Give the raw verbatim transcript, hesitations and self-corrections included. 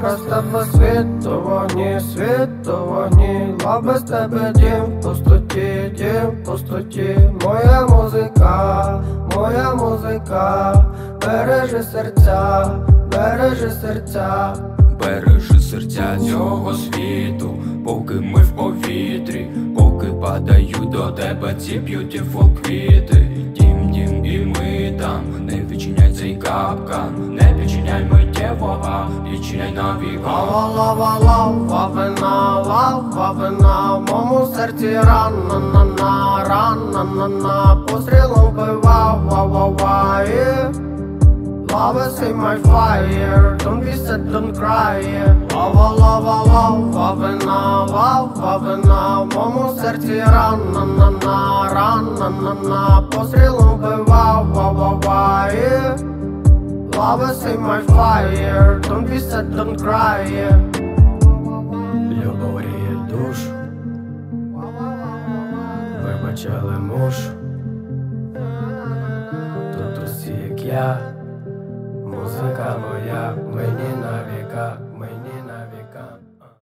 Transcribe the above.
без тебе світ у вогні, світ у вогні, а без тебе дім в пустоті, дім в пустоті. Моя музика, моя музика, бережи серця, бережи серця. Бережи серця цього світу, поки ми в повітрі, поки падають до тебе ці beautiful квіти. Дім, дім, і ми там, не відчиняй цей капкан, не відчиняй миттєвого, відчиняй навігатор. Лава, лава, лава, вина, лава, вина, в моєму серці рана, на, на, рана, на, на, пострілом вбивав, ва, ва, ва, yeah. Love is in my fire, don't be sad, don't cry, yeah. Lava, lava, lava, вина, лава, вина, в моєму серці рана, на, на, рана, на, на, пострілом вбивав, ва, ва, ва, yeah. Love is in my fire, don't be sad, don't cry, yeah. Любов гріє душу, вибачили мушу, тут усі як я. Музика моя, мені на віка.